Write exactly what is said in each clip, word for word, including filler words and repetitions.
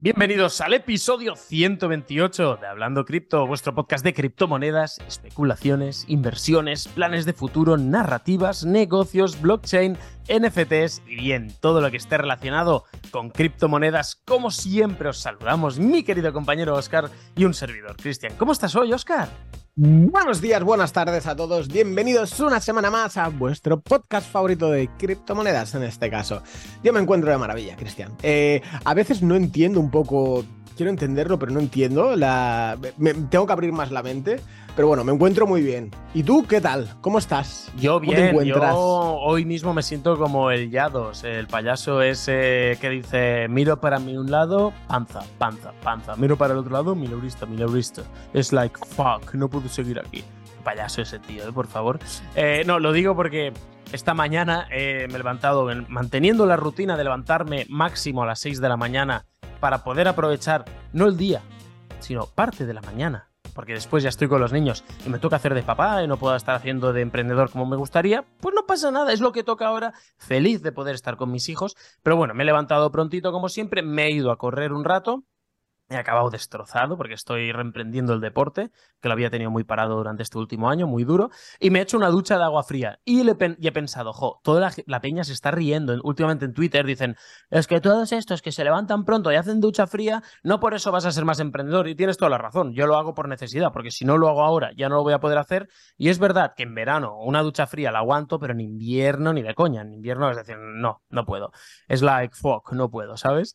Bienvenidos al episodio ciento veintiocho de Hablando Cripto, vuestro podcast de criptomonedas, especulaciones, inversiones, planes de futuro, narrativas, negocios, blockchain, N F Ts y bien, todo lo que esté relacionado con criptomonedas. Como siempre os saludamos, mi querido compañero Óscar y un servidor, Cristian. ¿Cómo estás hoy, Óscar? Buenos días, buenas tardes a todos. Bienvenidos una semana más a vuestro podcast favorito de criptomonedas, en este caso. Yo me encuentro de maravilla, Cristian. Eh, a veces no entiendo un poco, quiero entenderlo, pero no entiendo. La... Me, tengo que abrir más la mente. Pero bueno, me encuentro muy bien. ¿Y tú qué tal? ¿Cómo estás? Yo ¿Cómo te bien, encuentras? yo hoy mismo me siento como el Yados, el payaso ese que dice miro para mí un lado, panza, panza, panza. Miro para el otro lado, mileurista, mileurista. Es like, fuck, no puedo seguir aquí. El payaso ese tío, ¿eh? Por favor. Eh, no, lo digo porque esta mañana eh, me he levantado en, manteniendo la rutina de levantarme máximo a las seis de la mañana para poder aprovechar, no el día, sino parte de la mañana. Porque después ya estoy con los niños y me toca hacer de papá y no puedo estar haciendo de emprendedor como me gustaría, pues no pasa nada, es lo que toca ahora. Feliz de poder estar con mis hijos. Pero bueno, me he levantado prontito como siempre, me he ido a correr un rato. He acabado destrozado porque estoy reemprendiendo el deporte, que lo había tenido muy parado durante este último año, muy duro, y me he hecho una ducha de agua fría. Y, le y he pensado, jo, toda la, la peña se está riendo. Últimamente en Twitter dicen, es que todos estos que se levantan pronto y hacen ducha fría, no por eso vas a ser más emprendedor. Y tienes toda la razón, yo lo hago por necesidad, porque si no lo hago ahora ya no lo voy a poder hacer. Y es verdad que en verano una ducha fría la aguanto, pero en invierno ni de coña. En invierno es decir, no, no puedo. Es like, fuck, no puedo, ¿sabes?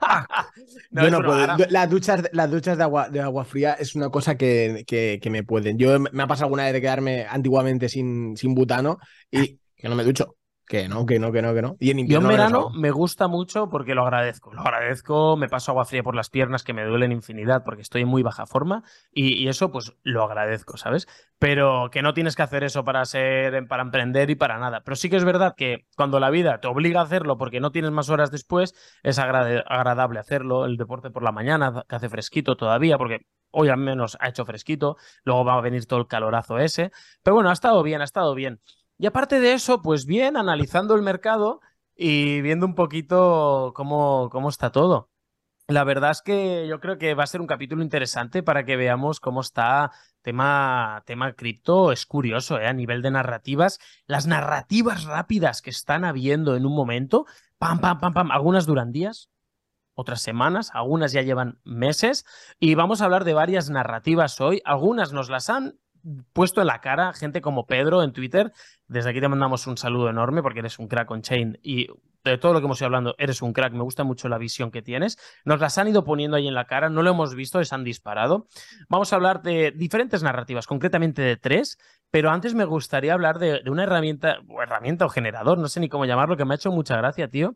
no, Yo no pero puedo. ahora... Las duchas, las duchas de agua, de agua fría es una cosa que, que, que me pueden. Yo me ha pasado alguna vez de quedarme antiguamente sin, sin butano y que no me ducho. Que no, que no, que no, que no. Y en Yo en invierno menos verano aún. me gusta mucho porque lo agradezco. Lo agradezco, me paso agua fría por las piernas que me duelen infinidad porque estoy en muy baja forma y, y eso pues lo agradezco, ¿sabes? Pero que no tienes que hacer eso para ser, para emprender y para nada. Pero sí que es verdad que cuando la vida te obliga a hacerlo porque no tienes más horas después, es agrade- agradable hacerlo. El deporte por la mañana, que hace fresquito todavía, porque hoy al menos ha hecho fresquito, luego va a venir todo el calorazo ese. Pero bueno, ha estado bien, ha estado bien. Y aparte de eso, pues bien, analizando el mercado y viendo un poquito cómo, cómo está todo. La verdad es que yo creo que va a ser un capítulo interesante para que veamos cómo está tema, tema cripto. Es curioso, ¿eh? A nivel de narrativas. Las narrativas rápidas que están habiendo en un momento, pam, pam, pam, pam, algunas duran días, otras semanas, algunas ya llevan meses y vamos a hablar de varias narrativas hoy. Algunas nos las han puesto en la cara gente como Pedro en Twitter. Desde aquí te mandamos un saludo enorme porque eres un crack on-chain y de todo lo que hemos ido hablando eres un crack. Me gusta mucho la visión que tienes. Nos las han ido poniendo ahí en la cara, no lo hemos visto, les han disparado. Vamos a hablar de diferentes narrativas, concretamente de tres, pero antes me gustaría hablar de, de una herramienta, o herramienta o generador, no sé ni cómo llamarlo, que me ha hecho mucha gracia, tío.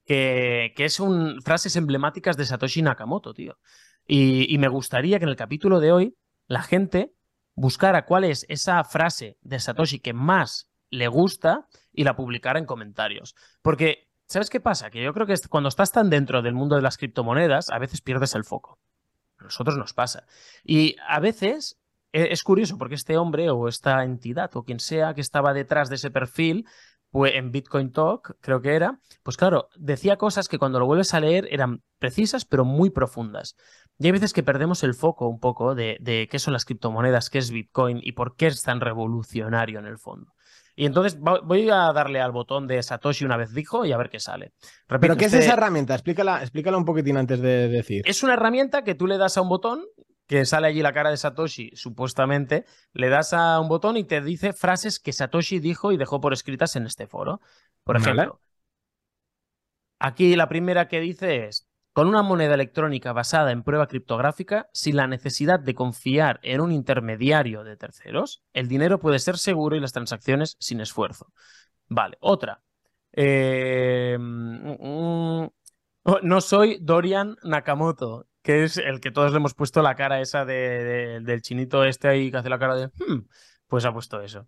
Que, que es un, frases emblemáticas de Satoshi Nakamoto, tío. Y, y me gustaría que en el capítulo de hoy la gente buscara cuál es esa frase de Satoshi que más le gusta y la publicara en comentarios. Porque, ¿sabes qué pasa? Que yo creo que cuando estás tan dentro del mundo de las criptomonedas, a veces pierdes el foco. A nosotros nos pasa. Y a veces es curioso porque este hombre o esta entidad o quien sea que estaba detrás de ese perfil, pues en Bitcoin Talk, creo que era, pues claro, decía cosas que cuando lo vuelves a leer eran precisas pero muy profundas. Y hay veces que perdemos el foco un poco de, de qué son las criptomonedas, qué es Bitcoin y por qué es tan revolucionario en el fondo. Y entonces voy a darle al botón de Satoshi una vez dijo y a ver qué sale. ¿Pero Repito, qué es esa este herramienta? Explícala, explícala un poquitín antes de decir. es una herramienta que tú le das a un botón que sale allí la cara de Satoshi, supuestamente, le das a un botón y te dice frases que Satoshi dijo y dejó por escritas en este foro. Por ¿Vale? ejemplo, aquí la primera que dice es, con una moneda electrónica basada en prueba criptográfica, sin la necesidad de confiar en un intermediario de terceros, el dinero puede ser seguro y las transacciones sin esfuerzo. Vale, otra. Eh, mm, no soy Dorian Nakamoto, que es el que todos le hemos puesto la cara esa de, de- del chinito este ahí que hace la cara de... "Hmm", pues ha puesto eso.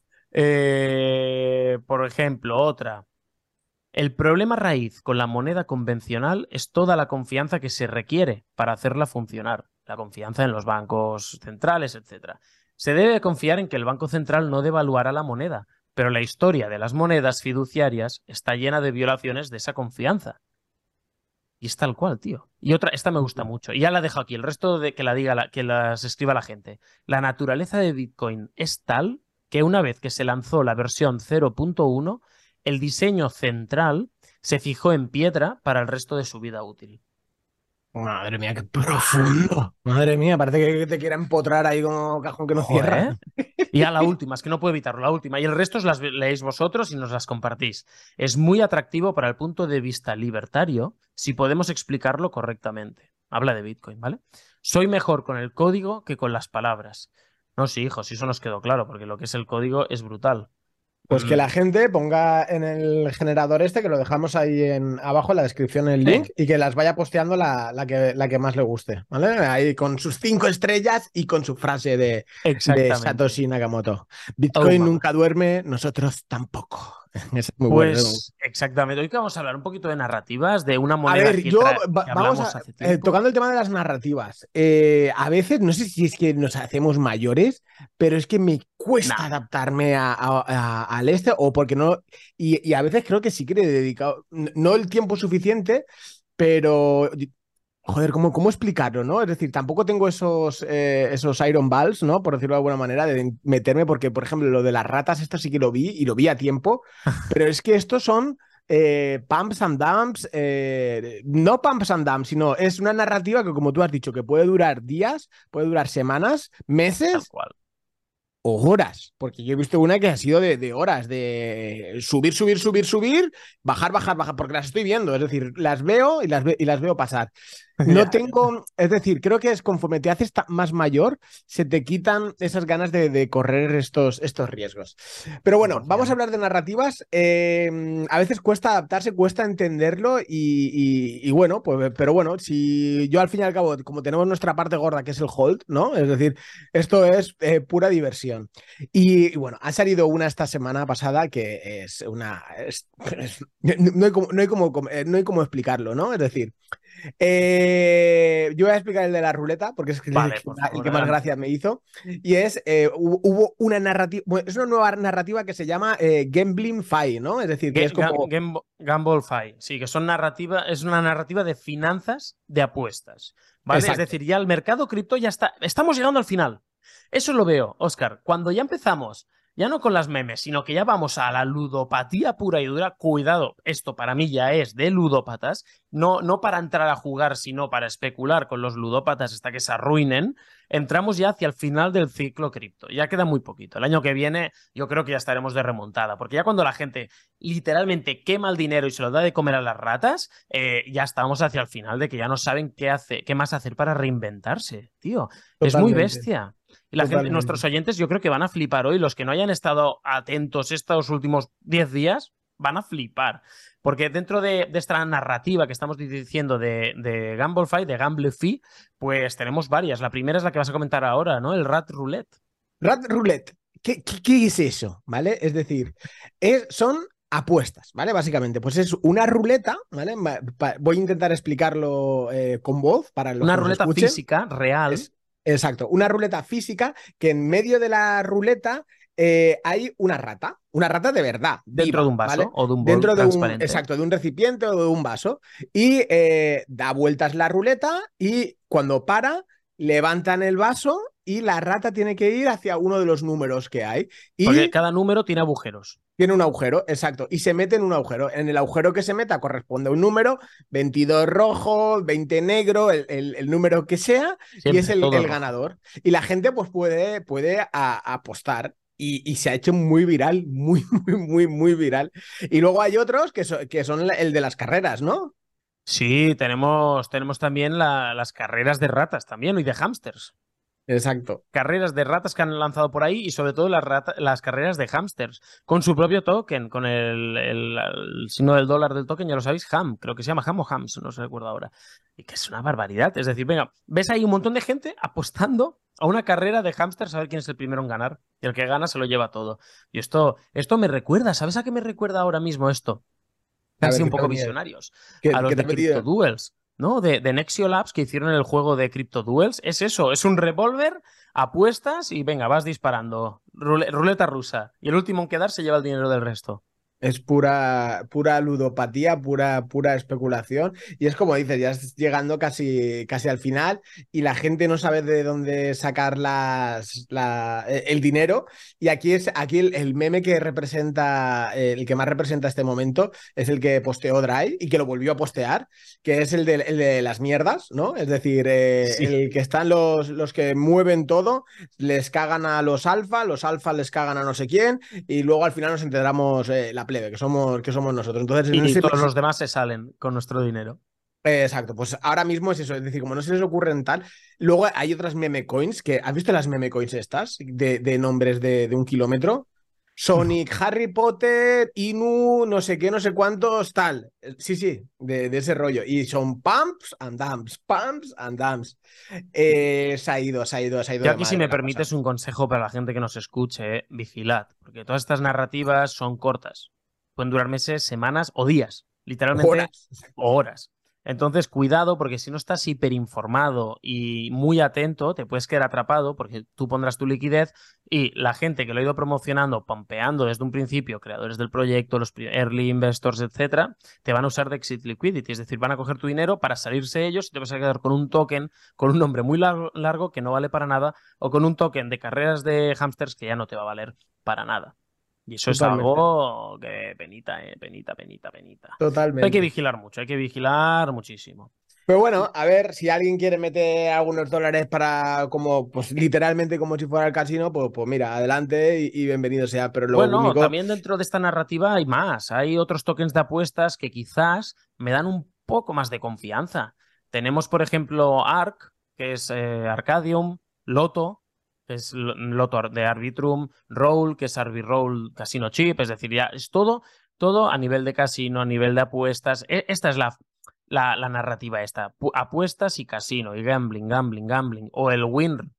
Eh, por ejemplo, otra. El problema raíz con la moneda convencional es toda la confianza que se requiere para hacerla funcionar. La confianza en los bancos centrales, etcétera. Se debe confiar en que el Banco Central no devaluará la moneda, pero la historia de las monedas fiduciarias está llena de violaciones de esa confianza. Y es tal cual, tío. Y otra, esta me gusta mucho. Y ya la dejo aquí. El resto de que la diga, la, que las escriba la gente. La naturaleza de Bitcoin es tal que una vez que se lanzó la versión cero punto uno, el diseño central se fijó en piedra para el resto de su vida útil. Madre mía, qué profundo. Madre mía, parece que te quiera empotrar ahí como cajón que no cierra. Joder. Y a la última, es que no puedo evitarlo, la última. Y el resto os las leéis vosotros y nos las compartís. Es muy atractivo para el punto de vista libertario si podemos explicarlo correctamente. Habla de Bitcoin, ¿vale? Soy mejor con el código que con las palabras. No, sí, hijos, eso nos quedó claro, porque lo que es el código es brutal. Pues que la gente ponga en el generador este, que lo dejamos ahí en, abajo en la descripción el link, sí. Y que las vaya posteando la, la, que, la que más le guste, ¿vale? Ahí con sus cinco estrellas y con su frase de, de Satoshi Nakamoto. Bitcoin oh, nunca duerme, nosotros tampoco. Es muy pues bueno. Exactamente. Hoy que vamos a hablar un poquito de narrativas, de una moneda a ver, que, yo, tra... va, que vamos hablamos a, hace tiempo. Eh, tocando el tema de las narrativas, eh, a veces, no sé si es que nos hacemos mayores, pero es que me cuesta nah. adaptarme a, a, a, al este, o porque no, y, y a veces creo que sí que le he dedicado, no el tiempo suficiente, pero... Joder, ¿cómo, ¿cómo explicarlo, no? Es decir, tampoco tengo esos, eh, esos Iron Balls, ¿no? Por decirlo de alguna manera, de meterme, porque, por ejemplo, lo de las ratas, esto sí que lo vi, y lo vi a tiempo, pero es que estos son eh, pumps and dumps, eh, no pumps and dumps, sino es una narrativa que, como tú has dicho, que puede durar días, puede durar semanas, meses. Tal cual. O horas, porque yo he visto una que ha sido de, de horas, de subir, subir, subir, subir, bajar, bajar, bajar, porque las estoy viendo, es decir, las veo y las, ve y las veo pasar. No tengo, es decir, creo que es conforme te haces más mayor, se te quitan esas ganas de, de correr estos, estos riesgos. Pero bueno, vamos a hablar de narrativas. Eh, a veces cuesta adaptarse, cuesta entenderlo y, y, y bueno, pues, pero bueno, si yo al fin y al cabo, como tenemos nuestra parte gorda que es el hold, ¿no? Es decir, esto es eh, pura diversión. Y, y bueno, ha salido una esta semana pasada que es una... Es, es, no, hay como, no, hay como, no hay como explicarlo, ¿no? Es decir... Eh, yo voy a explicar el de la ruleta porque es que vale, el, por que, favor, el que más gracia me hizo y es eh, hubo una narrativa, bueno, es una nueva narrativa que se llama eh, Gambling Fi, ¿no? Es decir, que G es como Game, Gamble Fi, sí, que son narrativa, es una narrativa de finanzas de apuestas, ¿vale? Exacto. Es decir, ya el mercado cripto ya está, estamos llegando al final. Eso lo veo, Óscar, cuando ya empezamos. Ya no con las memes, sino que ya vamos a la ludopatía pura y dura. Cuidado, esto para mí ya es de ludópatas, no, no para entrar a jugar, sino para especular con los ludópatas hasta que se arruinen. Entramos ya hacia el final del ciclo cripto. Ya queda muy poquito. El año que viene yo creo que ya estaremos de remontada, porque ya cuando la gente literalmente quema el dinero y se lo da de comer a las ratas, eh, ya estamos hacia el final de que ya no saben qué, hace, qué más hacer para reinventarse, tío. Totalmente. Es muy bestia. Y la gente, nuestros oyentes yo creo que van a flipar hoy. Los que no hayan estado atentos estos últimos diez días van a flipar. Porque dentro de, de esta narrativa que estamos diciendo de, de GambleFi, de GambleFi, pues tenemos varias. La primera es la que vas a comentar ahora, ¿no? El Rat Roulette. Rat Roulette. ¿Qué, qué, qué es eso? ¿Vale? Es decir, es, son apuestas, ¿vale? Básicamente, pues es una ruleta, ¿vale? Voy a intentar explicarlo eh, con voz para los Una que nos ruleta escuchen. física, real. Es, Exacto, una ruleta física que en medio de la ruleta eh, hay una rata, una rata de verdad. Dentro viva, de un vaso, ¿vale? o de un bol Dentro de transparente. un, exacto, de un recipiente o de un vaso. Y eh, da vueltas la ruleta y cuando para, levantan el vaso y la rata tiene que ir hacia uno de los números que hay. Y porque cada número tiene agujeros. Tiene un agujero, exacto, y se mete en un agujero. En el agujero que se meta corresponde a un número, veintidós rojo, veinte negro, el, el, el número que sea, siempre, y es el, el ganador. Y la gente pues puede, puede a, a apostar. Y, y se ha hecho muy viral, muy, muy, muy, muy viral. Y luego hay otros que, so, que son el de las carreras, ¿no? Sí, tenemos, tenemos también la, las carreras de ratas también y de hámsters. Exacto. Carreras de ratas que han lanzado por ahí y sobre todo las, rata, las carreras de hámsters con su propio token, con el, el, el signo del dólar del token, ya lo sabéis, Ham, creo que se llama Ham o Hams, no se recuerdo ahora. Y que es una barbaridad. Es decir, venga, ves ahí un montón de gente apostando a una carrera de hámsters a ver quién es el primero en ganar. Y el que gana se lo lleva todo. Y esto, esto me recuerda, ¿sabes a qué me recuerda ahora mismo esto? Han sido un poco visionarios. A los de CryptoDuels. ¿No? De, de Nexio Labs que hicieron el juego de CryptoDuels. Es eso, es un revólver, apuestas y venga, vas disparando. Rule, ruleta rusa. Y el último en quedar se lleva el dinero del resto. Es pura, pura ludopatía, pura, pura especulación. Y es como dices, ya estás llegando casi, casi al final y la gente no sabe de dónde sacar las, la- e, el dinero. Y aquí es aquí el, el meme que representa, eh, el que más representa este momento, es el que posteó Drive y que lo volvió a postear, que es el de, el de las mierdas, ¿no? Es decir, eh, Sí. el que están los, los que mueven todo, les cagan a los alfa, los alfa les cagan a no sé quién y luego al final nos enteramos eh, la plebe, que somos, que somos nosotros. Entonces, no Y sé, todos los demás se salen con nuestro dinero. eh, exacto, pues ahora mismo es eso, es decir, como no se les ocurren tal, luego hay otras meme coins, que, ¿has visto las meme coins estas? De, de nombres de, de un kilómetro. No. Sonic, Harry Potter, Inu, no sé qué, no sé cuántos, tal. Eh, Sí, sí, de, de ese rollo. Y son pumps and dumps, pumps and dumps. Eh, se ha ido, se ha ido, se ha ido Yo de aquí, si madre me la cosa. permites un consejo para la gente que nos escuche, eh, vigilad, porque todas estas narrativas son cortas. Pueden durar meses, semanas o días, literalmente Horas. horas. Entonces, cuidado, porque si no estás hiperinformado y muy atento, te puedes quedar atrapado porque tú pondrás tu liquidez y la gente que lo ha ido promocionando, pompeando desde un principio, creadores del proyecto, los early investors, etcétera, te van a usar de exit liquidity, es decir, van a coger tu dinero para salirse ellos y te vas a quedar con un token con un nombre muy largo, largo que no vale para nada o con un token de carreras de hámsters que ya no te va a valer para nada. Y eso es Totalmente, algo que penita, eh, penita, penita, penita. Hay que totalmente. vigilar mucho, hay que vigilar muchísimo. Pero bueno, a ver, si alguien quiere meter algunos dólares para, como, pues literalmente como si fuera el casino, pues, pues mira, adelante y, y bienvenido sea. Pero lo Bueno, único, también dentro de esta narrativa hay más. Hay otros tokens de apuestas que quizás me dan un poco más de confianza. Tenemos, por ejemplo, ARC, que es eh, Arcadium, Loto, que es L- Loto Ar- de Arbitrum, Roll, que es Arbiroll Casino Chip, es decir, ya es todo, todo a nivel de casino, a nivel de apuestas. E- Esta es la, la, la narrativa esta. Pu- apuestas y casino, y gambling, gambling, gambling. O el Win,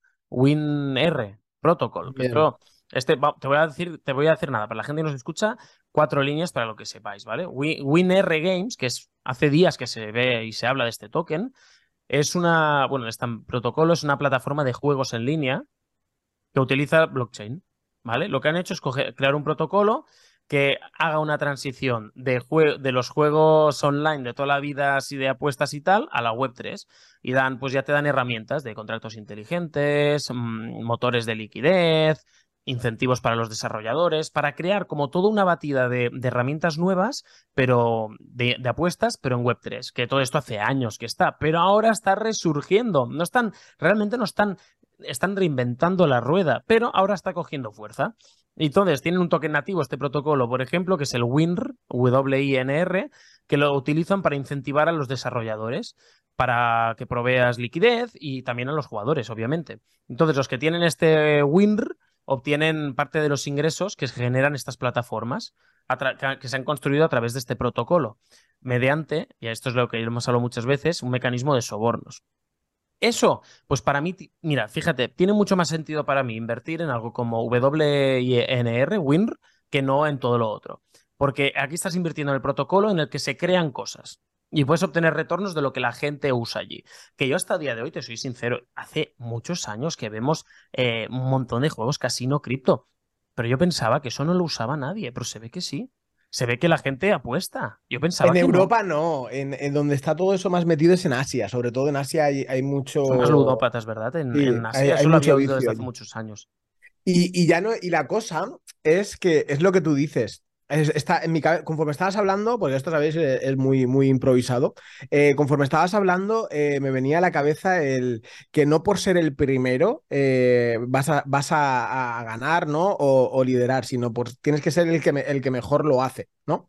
WinR Protocol, que bien, esto este, va- te voy a decir, te voy a decir nada, para la gente que nos escucha, cuatro líneas para lo que sepáis, ¿vale? Wi- WinR Games, que es hace días que se ve y se habla de este token, es una, bueno, este protocolo es una plataforma de juegos en línea que utiliza blockchain, ¿vale? Lo que han hecho es coger- crear un protocolo que haga una transición de, jue- de los juegos online de toda la vida, así de apuestas y tal, a la web tres. Y dan, pues ya te dan herramientas de contratos inteligentes, mm, motores de liquidez, incentivos para los desarrolladores, para crear como toda una batida de, de herramientas nuevas, pero de, de apuestas, pero en web tres, que todo esto hace años que está, pero ahora está resurgiendo. No están, realmente no están están reinventando la rueda, pero ahora está cogiendo fuerza. Entonces, tienen un token nativo este protocolo, por ejemplo, que es el WINR, W I N R, que lo utilizan para incentivar a los desarrolladores, para que proveas liquidez y también a los jugadores, obviamente. Entonces, los que tienen este WINR obtienen parte de los ingresos que se generan estas plataformas, que se han construido a través de este protocolo, mediante, y esto es lo que hemos hablado muchas veces, un mecanismo de sobornos. Eso, pues para mí, ti- mira, fíjate, tiene mucho más sentido para mí invertir en algo como W I N R, WINR, que no en todo lo otro. Porque aquí estás invirtiendo en el protocolo en el que se crean cosas y puedes obtener retornos de lo que la gente usa allí. Que yo hasta el día de hoy, te soy sincero, hace muchos años que vemos eh, un montón de juegos casino cripto, pero yo pensaba que eso no lo usaba nadie, pero se ve que sí. Se ve que la gente apuesta. Yo en pensaba que no. Europa no, en, en donde está todo eso más metido es en Asia, sobre todo en Asia hay, hay Son más mucho, ludópatas, ¿verdad? En, sí, en hay, Asia, hay eso lo había mucho oído vicio desde hace allí. muchos años. Y, y ya no, y la cosa es que es lo que tú dices. Es- está en mi cabe- conforme estabas hablando, porque esto sabéis, eh, es muy, muy improvisado. Eh, conforme estabas hablando, eh, me venía a la cabeza el que no por ser el primero eh, vas a, vas a, a ganar, ¿no? O, o liderar, sino por tienes que ser el que, me- el que mejor lo hace, ¿no?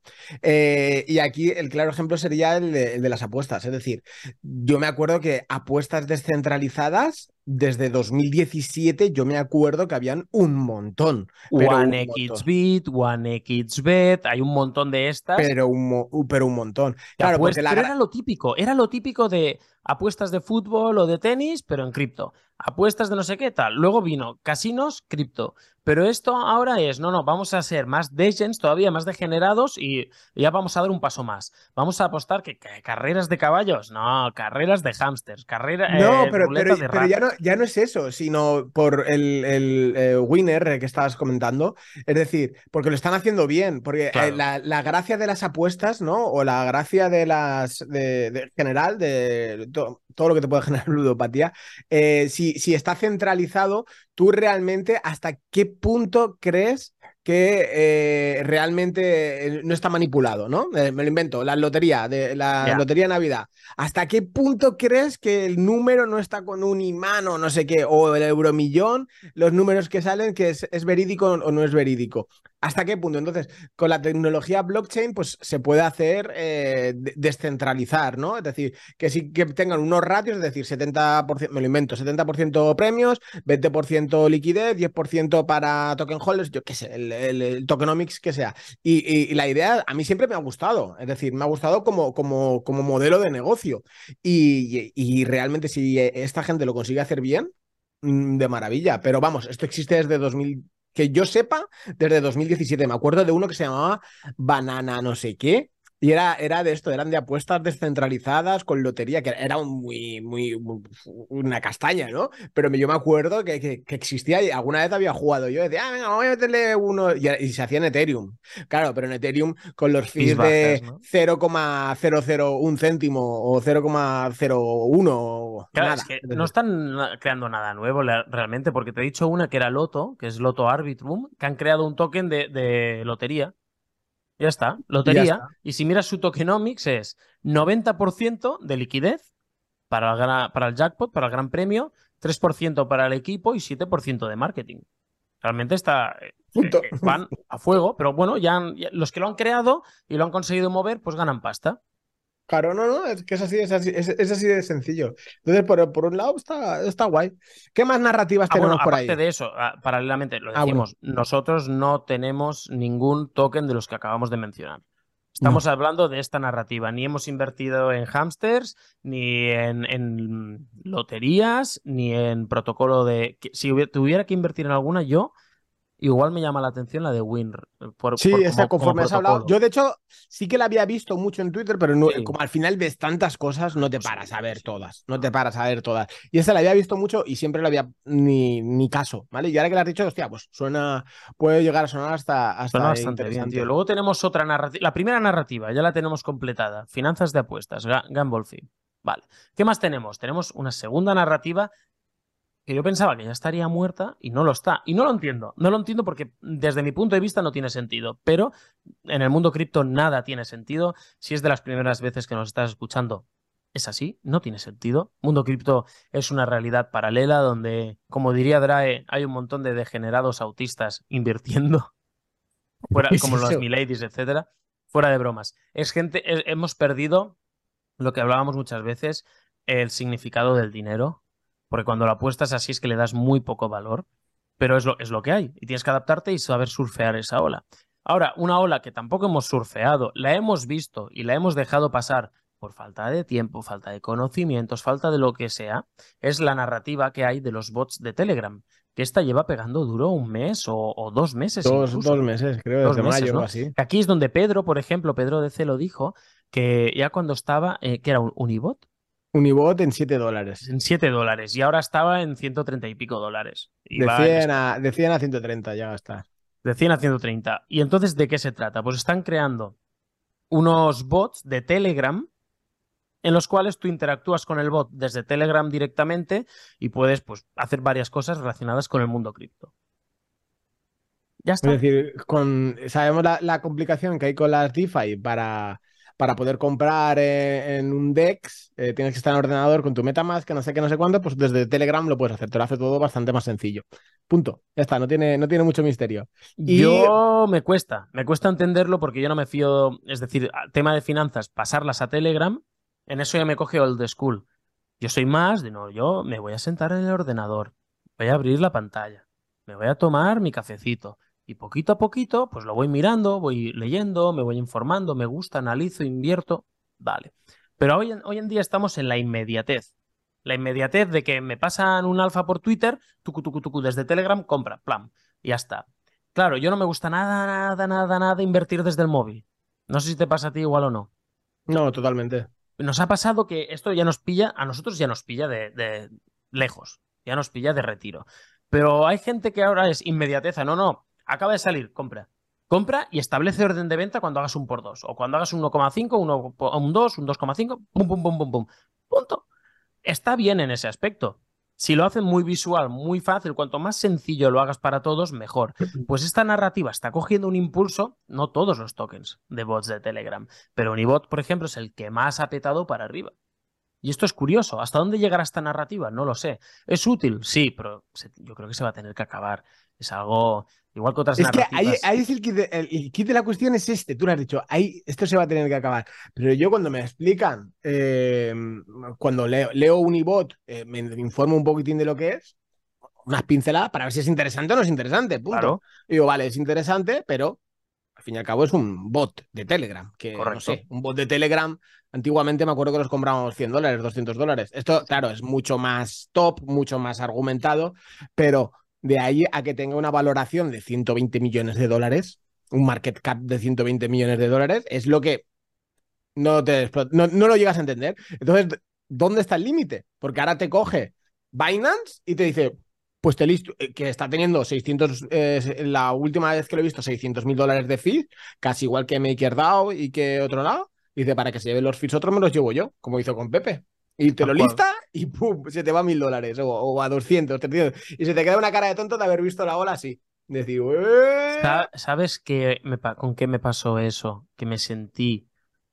Eh, y aquí el claro ejemplo sería el de, el de las apuestas. Es decir, yo me acuerdo que apuestas descentralizadas, desde dos mil diecisiete, yo me acuerdo que habían un montón, pero un montón, OneXBet, OneXBet, hay un montón de estas pero un, mo- pero un montón. que Claro, porque apuestas, la... pero gra- era lo típico, era lo típico de apuestas de fútbol o de tenis, pero en cripto. Apuestas de no sé qué tal. Luego vino casinos, cripto. Pero esto ahora es, no, no, vamos a ser más degens, todavía más degenerados y ya vamos a dar un paso más. Vamos a apostar que, que carreras de caballos, no, carreras de hámsters, carrera, No, eh, pero, pero, ruleta de pero ya, no, ratas. ya no es eso, sino por el, el eh, winner eh, que estabas comentando. Es decir, porque lo están haciendo bien. Porque eh, Claro. la, la gracia de las apuestas, ¿no? O la gracia de las. De, de general, de to- todo lo que te puede generar ludopatía. Eh, si, si está centralizado, tú realmente, ¿hasta qué punto crees que eh, realmente eh, no está manipulado, ¿no? Eh, me lo invento, la lotería, de, la Ya. lotería de Navidad. ¿Hasta qué punto crees que el número no está con un imán o no sé qué, o el euromillón, los números que salen, que es, es verídico o no es verídico? ¿Hasta qué punto? Entonces, con la tecnología blockchain, pues se puede hacer eh, descentralizar, ¿no? Es decir, que sí que tengan unos ratios, es decir, setenta por ciento, me lo invento, setenta por ciento premios, veinte por ciento liquidez, diez por ciento para token holders, yo qué sé, el, el, el tokenomics que sea. Y, y, y, la idea a mí siempre me ha gustado, es decir, me ha gustado como, como, como modelo de negocio. Y, y, y realmente si esta gente lo consigue hacer bien, de maravilla. Pero vamos, esto existe desde dos mil, que yo sepa, desde dos mil diecisiete. Me acuerdo de uno que se llamaba Banana no sé qué. Y era, era de esto, eran de apuestas descentralizadas con lotería, que era un muy, muy, muy- una castaña, ¿no? Pero yo me acuerdo que, que, que existía y alguna vez había jugado. Yo decía, ah, venga, voy a meterle uno. Y, y se hacía en Ethereum. Claro, pero en Ethereum con los Fees fees bajas, de ¿no? cero coma cero cero uno céntimo o cero coma cero uno, Claro, es nada. que Es no decir, están na- creando nada nuevo la- realmente, porque te he dicho una que era Loto, que es Loto Arbitrum, que han creado un token de, de lotería. Ya está, y ya lotería. está. Y si miras su tokenomics es noventa por ciento de liquidez para el, gra- para el jackpot, para el gran premio, tres por ciento para el equipo y siete por ciento de marketing. Realmente está, eh, eh, Punto. eh, van a fuego, pero bueno, ya, han- ya los que lo han creado y lo han conseguido mover, pues ganan pasta. Claro, no, no, es que es así, es así, es, es así de sencillo. Entonces, por, por un lado está, está guay. ¿Qué más narrativas Ah, bueno, tenemos por aparte ahí? de eso, ah, paralelamente, lo Ah, bueno, decimos, nosotros no tenemos ningún token de los que acabamos de mencionar. Estamos no. hablando de esta narrativa. Ni hemos invertido en hámsters, ni en, en loterías, ni en protocolo de... que Si hubiera, tuviera que invertir en alguna, yo igual me llama la atención la de WinR, por, Sí, por- esa, como, como conforme has hablado. protocolo. Yo, de hecho, sí que la había visto mucho en Twitter, pero no- Sí, como al final ves tantas cosas, no te paras a imposible, ver imposible. todas. No te No. paras a ver todas. Y esa la había visto mucho y siempre la había ni, ni caso, ¿vale? Y ahora que la has dicho, hostia, pues suena, puede llegar a sonar hasta, Suena hasta bastante bien, tío. interesante. Luego tenemos otra narrativa. La primera narrativa, ya la tenemos completada. Finanzas de apuestas, Ga- Gamble Fee. Vale. ¿Qué más tenemos? Tenemos una segunda narrativa que yo pensaba que ya estaría muerta y no lo está. Y no lo entiendo. No lo entiendo porque desde mi punto de vista no tiene sentido. Pero en el mundo cripto nada tiene sentido. Si es de las primeras veces que nos estás escuchando, es así, no tiene sentido. Mundo cripto es una realidad paralela donde, como diría Drae, hay un montón de degenerados autistas invirtiendo, fuera, ¿Qué es como los eso? Miladies, etcétera. Fuera de bromas. Es gente, he- hemos perdido lo que hablábamos muchas veces, el significado del dinero, porque cuando lo apuestas así es que le das muy poco valor, pero es lo, es lo que hay y tienes que adaptarte y saber surfear esa ola. Ahora, una ola que tampoco hemos surfeado, la hemos visto y la hemos dejado pasar por falta de tiempo, falta de conocimientos, falta de lo que sea, es la narrativa que hay de los bots de Telegram, que esta lleva pegando duro un mes o, o dos meses Dos, dos incluso. meses, creo, Dos desde meses, mayo o ¿no? así. Aquí es donde Pedro, por ejemplo, Pedro D C lo dijo, que ya cuando estaba, eh, que era un Unibot, Unibot en siete dólares. en siete dólares y ahora estaba en ciento treinta y pico dólares. Y De va en cien esto, a, de cien a ciento treinta ya está. de cien a ciento treinta. ¿Y entonces de qué se trata? Pues están creando unos bots de Telegram en los cuales tú interactúas con el bot desde Telegram directamente y puedes pues, hacer varias cosas relacionadas con el mundo cripto. Ya Es está. decir, con, sabemos la, la complicación que hay con las DeFi para, para poder comprar eh, en un DEX, eh, tienes que estar en ordenador con tu MetaMask, que no sé qué, no sé cuánto, pues desde Telegram lo puedes hacer, te lo hace todo bastante más sencillo. Punto. Ya está, no tiene, no tiene mucho misterio. Y Yo me cuesta, me cuesta entenderlo porque yo no me fío, es decir, a- tema de finanzas, pasarlas a Telegram, en eso ya me coge old school. Yo soy más de no, yo me voy a sentar en el ordenador, voy a abrir la pantalla, me voy a tomar mi cafecito y poquito a poquito, pues lo voy mirando, voy leyendo, me voy informando, me gusta, analizo, invierto, vale. Pero hoy en, hoy en día estamos en la inmediatez. La inmediatez de que me pasan un alfa por Twitter, tucu, tucu, tucu, desde Telegram, compra, plam, y ya está. Claro, yo no me gusta nada, nada, nada, nada invertir desde el móvil. No sé si te pasa a ti igual o no. No, totalmente. Nos ha pasado que esto ya nos pilla, a nosotros ya nos pilla de, de lejos, ya nos pilla de retiro. Pero hay gente que ahora es inmediateza. No, no, acaba de salir, compra. Compra y establece orden de venta cuando hagas un por dos. O cuando hagas un uno coma cinco, uno, un dos, un dos coma cinco, pum, pum, pum, pum, pum. Punto. Está bien en ese aspecto. Si lo hacen muy visual, muy fácil, cuanto más sencillo lo hagas para todos, mejor. Pues esta narrativa está cogiendo un impulso, no todos los tokens de bots de Telegram, pero Unibot, por ejemplo, es el que más ha petado para arriba. Y esto es curioso. ¿Hasta dónde llegará esta narrativa? No lo sé. ¿Es útil? Sí, pero se, yo creo que se va a tener que acabar. Es algo igual que otras Es que narrativas. ahí, ahí es el kit, de, el, el kit de la cuestión es este, tú lo has dicho, ahí esto se va a tener que acabar. Pero yo cuando me explican, eh, cuando leo, leo Unibot, eh, me informo un poquitín de lo que es, unas pinceladas para ver si es interesante o no es interesante, punto. Claro. Y digo, vale, es interesante, pero al fin y al cabo es un bot de Telegram, que Correcto. no sé, un bot de Telegram, antiguamente me acuerdo que los comprábamos cien dólares, doscientos dólares. Esto, claro, es mucho más top, mucho más argumentado, pero de ahí a que tenga una valoración de ciento veinte millones de dólares, un market cap de ciento veinte millones de dólares, es lo que no, te, no, no lo llegas a entender. Entonces, ¿dónde está el límite? Porque ahora te coge Binance y te dice, pues te listo, que está teniendo seiscientos, eh, la última vez que lo he visto, seiscientos mil dólares de fees, casi igual que MakerDAO y que otro lado. Dice, para que se lleven los fees otros me los llevo yo, como hizo con Pepe. Y te lo lista y pum, se te va a mil dólares o, o a doscientos, trescientos. Y se te queda una cara de tonto de haber visto la ola así. Decir, ¡eh! ¿Sabes qué me, con qué me pasó eso? Que me sentí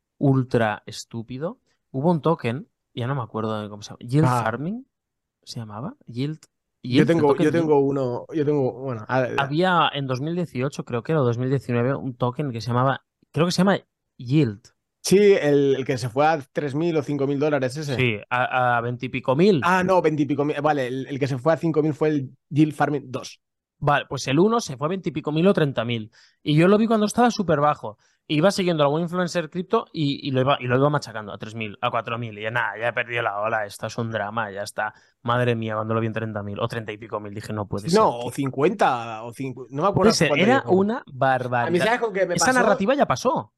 ultra estúpido. Hubo un token, ya no me acuerdo de cómo se llama. Yield Ah. Farming, ¿se llamaba? Yield. Yield yo tengo, yo Yield. tengo uno, yo tengo, bueno. A, a, Había en dos mil dieciocho, creo que era, o dos mil diecinueve, un token que se llamaba, creo que se llama Yield. Sí, el, el que se fue a tres mil o cinco mil dólares ese. Sí, a veinte y pico mil. Ah, no, veinte y pico mil. Vale, el, el que se fue a cinco mil fue el Yield Farming dos. Vale, pues el uno se fue a veinte y pico mil o treinta mil. Y yo lo vi cuando estaba súper bajo. Iba siguiendo a algún influencer cripto y, y, lo iba, y lo iba machacando a tres mil, a cuatro mil. Y ya nada, ya he perdido la ola. Esto es un drama, ya está. Madre mía, cuando lo vi en treinta mil o treinta y pico mil, dije, no puede no, ser. No, o cincuenta, o cincuenta. No me acuerdo. Puede ser, era llegó. Una barbaridad. A mí, ¿sabes con qué me Esa pasó? narrativa ya pasó.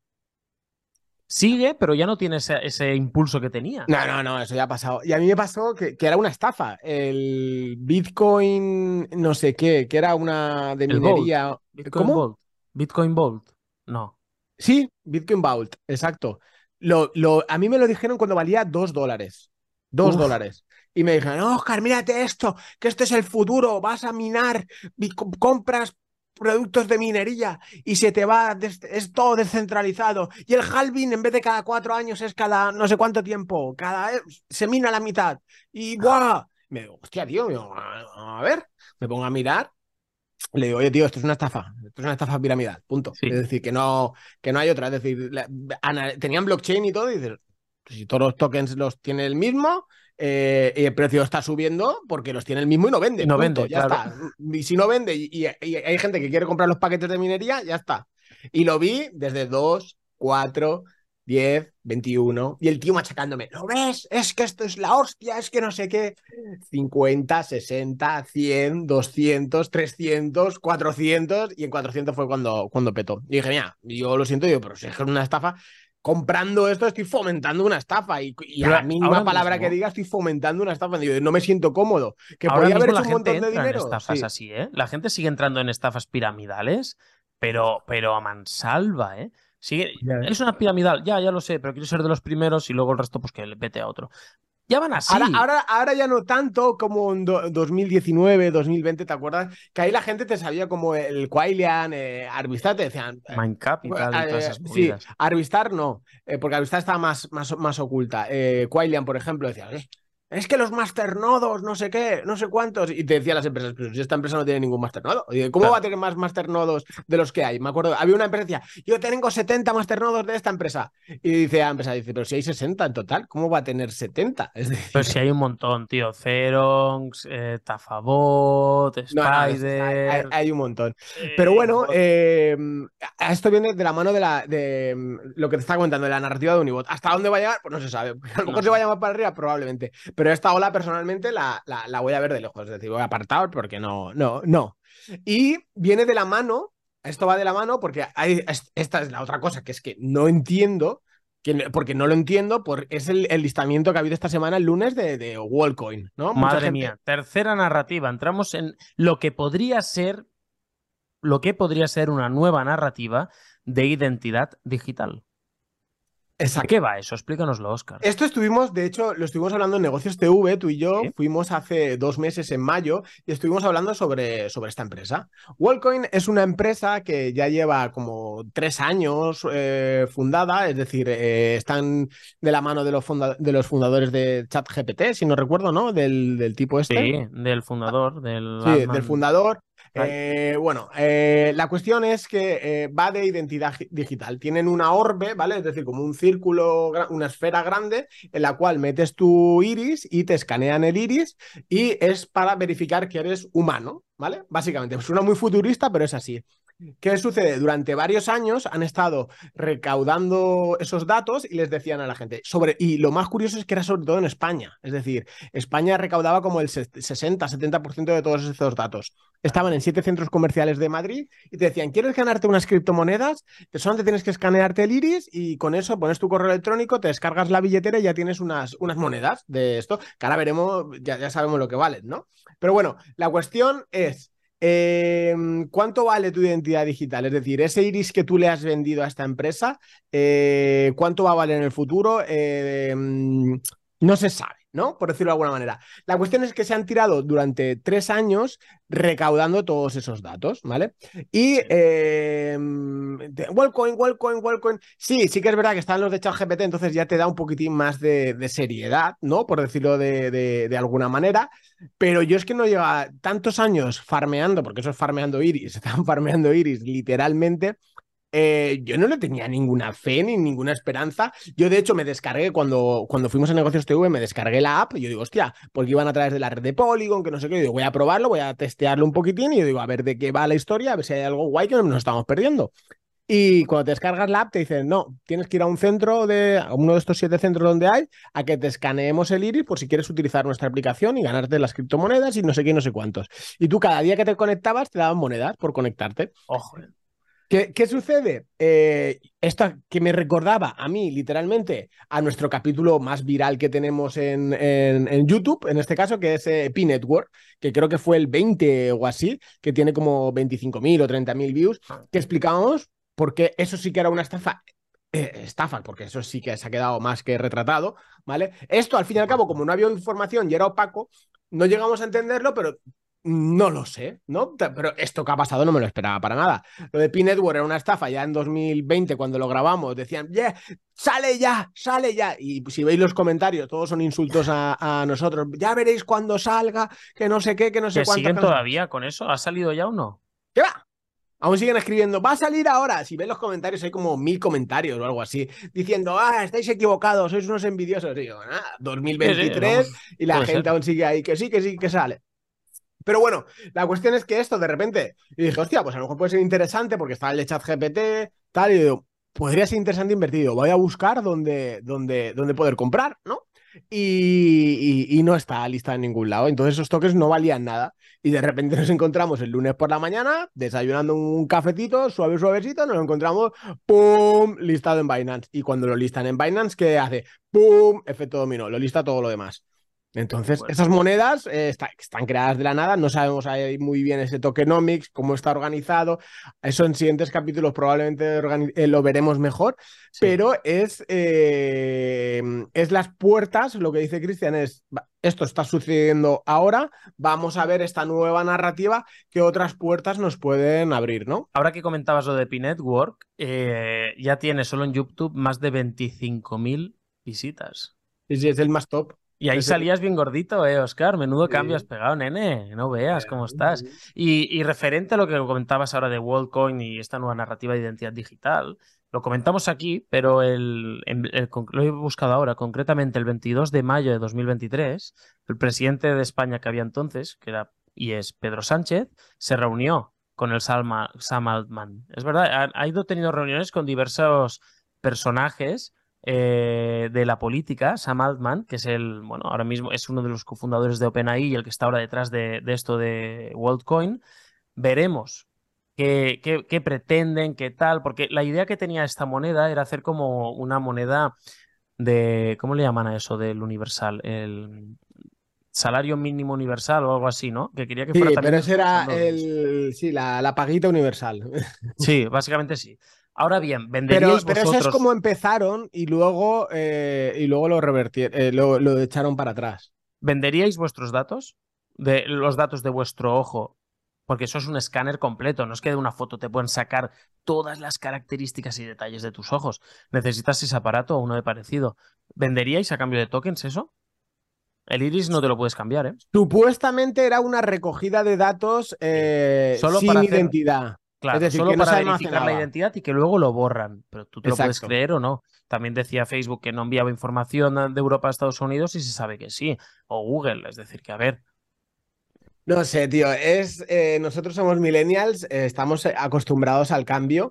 Sigue, pero ya no tiene ese, ese impulso que tenía. No, no, no, eso ya ha pasado. Y a mí me pasó que, que era una estafa. El Bitcoin, no sé qué, que era una de el minería. Vault. Bitcoin ¿Cómo? Vault. Bitcoin Vault. No. Sí, Bitcoin Vault, exacto. Lo, lo, a mí me lo dijeron cuando valía dos dólares. Dos Uf. dólares. Y me dijeron, Oscar, mírate esto, que este es el futuro, vas a minar, compras productos de minería y se te va, es todo descentralizado. Y el halving, en vez de cada cuatro años, es cada no sé cuánto tiempo, cada se mina la mitad. Y ¡buah! Me digo, hostia, tío, me digo, a ver, me pongo a mirar. Le digo, oye, tío, esto es una estafa, esto es una estafa piramidal, punto. Sí. Es decir, que no, que no hay otra. Es decir, la, tenían blockchain y todo, y dices, si todos los tokens los tiene el mismo, eh, y el precio está subiendo porque los tiene el mismo y no vende. No punto, vende, ya claro. está. Y si no vende y, y, y hay gente que quiere comprar los paquetes de minería, ya está. Y lo vi desde dos, cuatro, diez, veintiuno, y el tío machacándome, ¿lo ves? Es que esto es la hostia, es que no sé qué. cincuenta, sesenta, cien, doscientos, trescientos, cuatrocientos, y en cuatrocientos fue cuando, cuando petó. Y dije, mira, yo lo siento, yo, pero si es que es una estafa, comprando esto estoy fomentando una estafa, y, y a la mínima palabra mismo que diga estoy fomentando una estafa. Digo, no me siento cómodo. Que ahora podía haber hecho la un gente montón de entra dinero. En estafas sí. así, ¿eh? La gente sigue entrando en estafas piramidales, pero, pero a mansalva, ¿eh? Sigue, yeah. Es una piramidal, ya, ya lo sé, pero quiero ser de los primeros y luego el resto, pues que le pete a otro. Ya van así. Ahora, ahora, ahora ya no tanto como en do, dos mil diecinueve, dos mil veinte, ¿te acuerdas? Que ahí la gente te sabía como el Quailian, eh, Arbistar, te decían. Mind Capital eh, y todas esas movidas. Sí, Arbistar no, eh, porque Arbistar estaba más, más, más oculta. Eh, Quailian, por ejemplo, decía, eh, es que los masternodos, no sé qué, no sé cuántos, y te decían las empresas, pero si esta empresa no tiene ningún masternodo, y ¿cómo Claro. va a tener más masternodos de los que hay? Me acuerdo, había una empresa que decía, yo tengo setenta masternodos de esta empresa, y dice la empresa, dice, pero si hay sesenta en total, ¿cómo va a tener setenta? Es Pero decir, sí hay un montón, tío. Xerox, eh, Tafabot, no, no, es- hay, hay- Spider, hay un montón. Pero eh, bueno, Bot. eh, a esto viene de la mano de, la, de mm, lo que te estaba comentando, de la narrativa de Unibot. ¿Hasta dónde va a llegar? Pues no se sabe. A lo No mejor se va a sé. llamar para arriba, probablemente. Pero esta ola personalmente la, la, la voy a ver de lejos. Es decir, voy a apartar porque no, no, no. Y viene de la mano, esto va de la mano porque hay, esta es la otra cosa, que es que no entiendo. Que, porque no lo entiendo, por, es el, el listamiento que ha habido esta semana, el lunes, de, de Wallcoin, ¿no? Mucha Madre gente. mía. Tercera narrativa. Entramos en lo que podría ser, lo que podría ser una nueva narrativa de identidad digital. ¿De Exacto. qué va eso? Explícanoslo, Óscar. Esto estuvimos, de hecho, lo estuvimos hablando en Negocios T V, tú y yo Sí. fuimos hace dos meses en mayo y estuvimos hablando sobre, sobre esta empresa. Wallcoin es una empresa que ya lleva como tres años eh, fundada, es decir, eh, están de la mano de los, funda de los fundadores de ChatGPT, si no recuerdo, ¿no? Del, del tipo este. Sí, del fundador, del Sí, del Altman. fundador. Right. Eh, bueno, eh, la cuestión es que eh, va de identidad digital. Tienen una orbe, ¿vale? Es decir, como un círculo, una esfera grande en la cual metes tu iris y te escanean el iris y es para verificar que eres humano, ¿vale? Básicamente, suena muy futurista, pero es así. ¿Qué sucede? Durante varios años han estado recaudando esos datos y les decían a la gente sobre, y lo más curioso es que era sobre todo en España, es decir, España recaudaba como el sesenta setenta por ciento de todos esos datos. Estaban en siete centros comerciales de Madrid y te decían, ¿quieres ganarte unas criptomonedas? Te solamente tienes que escanearte el iris y con eso pones tu correo electrónico, te descargas la billetera y ya tienes unas, unas monedas de esto, que ahora veremos, ya, ya sabemos lo que valen, ¿no? Pero bueno, la cuestión es... Eh, ¿cuánto vale tu identidad digital? Es decir, ese iris que tú le has vendido a esta empresa, eh, ¿cuánto va a valer en el futuro? Eh, no se sabe, ¿no? Por decirlo de alguna manera. La cuestión es que se han tirado durante tres años recaudando todos esos datos, ¿vale? Y eh, Wallcoin, Wallcoin, Wallcoin. Sí, sí que es verdad que están los de ChatGPT, entonces ya te da un poquitín más de, de seriedad, ¿no? Por decirlo de, de, de alguna manera. Pero yo es que no lleva tantos años farmeando, porque eso es farmeando iris, están farmeando iris literalmente. Eh, yo no le tenía ninguna fe ni ninguna esperanza. Yo, de hecho, me descargué cuando, cuando fuimos a Negocios T V, me descargué la app y yo digo, hostia, porque iban a través de la red de Polygon, que no sé qué. Yo digo, voy a probarlo, voy a testearlo un poquitín y yo digo, a ver de qué va la historia, a ver si hay algo guay que nos estamos perdiendo. Y cuando te descargas la app te dicen, no, tienes que ir a un centro, de, a uno de estos siete centros donde hay, a que te escaneemos el iris por si quieres utilizar nuestra aplicación y ganarte las criptomonedas y no sé qué y no sé cuántos. Y tú cada día que te conectabas te daban monedas por conectarte. Ojo. eh. ¿Qué, qué sucede? Eh, esto que me recordaba a mí, literalmente, a nuestro capítulo más viral que tenemos en, en, en YouTube, en este caso, que es eh, P-Network, que creo que fue el veinte o así, que tiene como veinticinco mil o treinta mil views, que explicábamos por qué eso sí que era una estafa. Eh, estafa, porque eso sí que se ha quedado más que retratado, ¿vale? Esto, al fin y al cabo, como no había información y era opaco, no llegamos a entenderlo, pero no lo sé, ¿no? Pero esto que ha pasado no me lo esperaba para nada. Lo de P-Network era una estafa ya en dos mil veinte cuando lo grabamos. Decían, yeah, sale ya, sale ya. Y si veis los comentarios, todos son insultos a, a nosotros. Ya veréis cuando salga, que no sé qué, que no sé ¿Que cuánto. siguen Que no sé... todavía con eso? ¿Ha salido ya o no? ¿Qué va? Aún siguen escribiendo, va a salir ahora. Si ves los comentarios, hay como mil comentarios o algo así, diciendo, ah, estáis equivocados, sois unos envidiosos. Y digo, nada, Sí, sí, dos mil veintitrés vamos. y la Puede gente ser. aún sigue ahí, que sí, que sí, que sale. Pero bueno, la cuestión es que esto de repente, y dije, hostia, pues a lo mejor puede ser interesante porque está el de ChatGPT, tal, y digo, podría ser interesante invertido. Voy a buscar dónde, dónde, dónde poder comprar, ¿no? Y, y, y no está lista en ningún lado. Entonces esos tokens no valían nada. Y de repente nos encontramos el lunes por la mañana, desayunando un cafetito, suave, suavecito, nos lo encontramos, ¡pum!, listado en Binance. Y cuando lo listan en Binance, ¿qué hace? ¡Pum!, efecto dominó, lo lista todo lo demás. Entonces, Bueno, esas monedas eh, está, están creadas de la nada, no sabemos ahí muy bien ese tokenomics, cómo está organizado. Eso en siguientes capítulos probablemente eh, lo veremos mejor, sí. pero es, eh, es las puertas, lo que dice Cristian es, esto está sucediendo ahora, vamos a ver esta nueva narrativa que otras puertas nos pueden abrir, ¿no? Ahora que comentabas lo de P-Network, eh, ya tiene solo en YouTube más de veinticinco mil visitas. Y sí, es el más top. Y ahí Ese- salías bien gordito, eh, Oscar. Menudo cambio has sí. pegado, nene. No veas cómo estás. Eh, Y, y referente a lo que comentabas ahora de WorldCoin y esta nueva narrativa de identidad digital, lo comentamos aquí, pero el, en- el con- lo he buscado ahora, concretamente el veintidós de mayo de dos mil veintitrés, el presidente de España que había entonces, que era y es Pedro Sánchez, se reunió con el Salma, Sam Altman. Es verdad, ha, ha ido teniendo reuniones con diversos personajes eh, de la política, Sam Altman, que es el, bueno, ahora mismo es uno de los cofundadores de OpenAI y el que está ahora detrás de, de esto de WorldCoin. Veremos qué, qué, qué pretenden, qué tal, porque la idea que tenía esta moneda era hacer como una moneda de, ¿cómo le llaman a eso del universal? El salario mínimo universal o algo así, ¿no? Que quería que fuera Sí, pero también ese era usando dólares. el, sí, la, la paguita universal. Sí, básicamente sí. Ahora bien, Pero, ¿venderíais pero eso es como vosotros, empezaron y luego, eh, y luego lo revertieron, eh, lo, lo echaron para atrás. venderíais vuestros datos? De los datos de vuestro ojo, porque eso es un escáner completo, no es que de una foto te pueden sacar todas las características y detalles de tus ojos. Necesitas ese aparato o uno de parecido. ¿Venderíais a cambio de tokens eso? El iris no te lo puedes cambiar, ¿eh? Supuestamente era una recogida de datos Sí. eh, Solo para sin hacer, identidad. Es claro, decir, solo que no para se verificar la almacenaba. identidad y que luego lo borran. Pero tú te lo puedes Exacto. creer o no. También decía Facebook que no enviaba información de Europa a Estados Unidos y se sabe que sí. O Google, es decir, que a ver. No sé, tío, es, eh, nosotros somos millennials, eh, estamos acostumbrados al cambio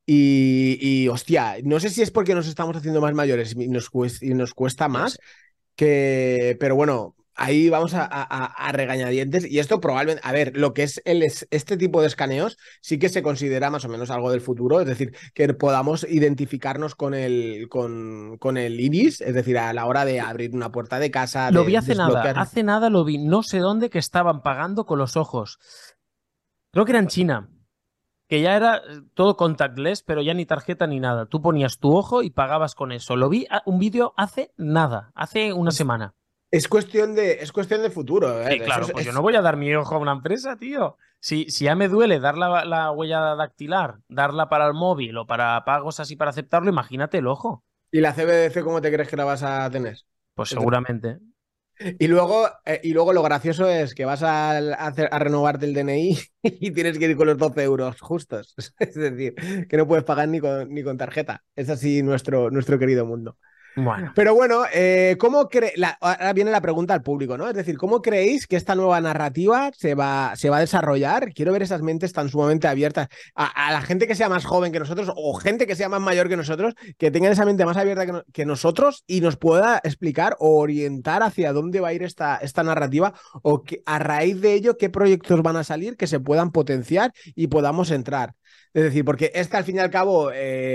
y, y, hostia, no sé si es porque nos estamos haciendo más mayores y nos, cues- y nos cuesta Puede más, ser. que, pero bueno, ahí vamos a, a- a regañadientes y esto probablemente, a ver, lo que es el, es- este tipo de escaneos sí que se considera más o menos algo del futuro, es decir, que podamos identificarnos con el, con, con el iris, es decir, a la hora de abrir una puerta de casa, Lo vi de hace nada. desbloquear. Hace nada lo vi. No sé dónde que estaban pagando con los ojos. Creo que era en China. Que ya era eh, todo contactless, pero ya ni tarjeta ni nada. Tú ponías tu ojo y pagabas con eso. Lo vi a- un vídeo hace nada. Hace una Es, semana. es cuestión de, es cuestión de futuro, ¿eh? Sí, Eso claro, es, pues yo no es- voy a dar mi ojo a una empresa, tío. Si, si ya me duele dar la, la huella dactilar, darla para el móvil o para pagos así para aceptarlo, imagínate el ojo. ¿Y la C B D C cómo te crees que la vas a tener? Pues Es decir, seguramente. y luego, eh, y luego lo gracioso es que vas a, a hacer, a renovarte el D N I y tienes que ir con los doce euros justos. Es decir, que no puedes pagar ni con, ni con tarjeta. Es así nuestro, nuestro querido mundo. Bueno, Pero bueno, eh, ¿cómo cre la, ahora viene la pregunta al público, ¿no? Es decir, ¿cómo creéis que esta nueva narrativa se va, se va a desarrollar? Quiero ver esas mentes tan sumamente abiertas. A, a la gente que sea más joven que nosotros o gente que sea más mayor que nosotros, que tengan esa mente más abierta que, no, que nosotros y nos pueda explicar o orientar hacia dónde va a ir esta, esta narrativa o que, a raíz de ello qué proyectos van a salir que se puedan potenciar y podamos entrar. Es decir, porque es que al fin y al cabo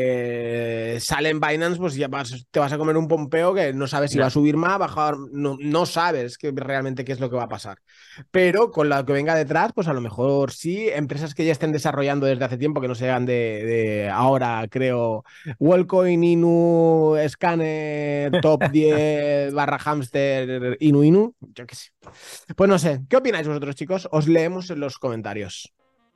eh, sale en Binance, pues ya vas, te vas a comer un pompeo que no sabes si va a ya. subir más, bajar, no, no sabes que realmente qué es lo que va a pasar. Pero con lo que venga detrás, pues a lo mejor sí, empresas que ya estén desarrollando desde hace tiempo, que no sean de, de ahora, creo, Wellcoin, Inu, Scanner, Top diez, barra Hamster, Inu Inu, yo qué sé. Pues no sé, ¿qué opináis vosotros, chicos? Os leemos en los comentarios.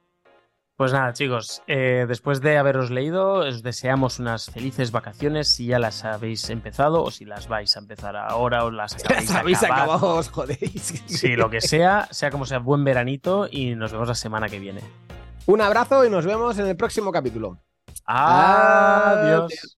Pues nada, chicos, eh, después de haberos leído, os deseamos unas felices vacaciones si ya las habéis empezado o si las vais a empezar ahora o las acabáis Las de habéis acabar. acabado, os jodéis. Sí, lo que sea, sea como sea, buen veranito y nos vemos la semana que viene. Un abrazo y nos vemos en el próximo capítulo. Adiós.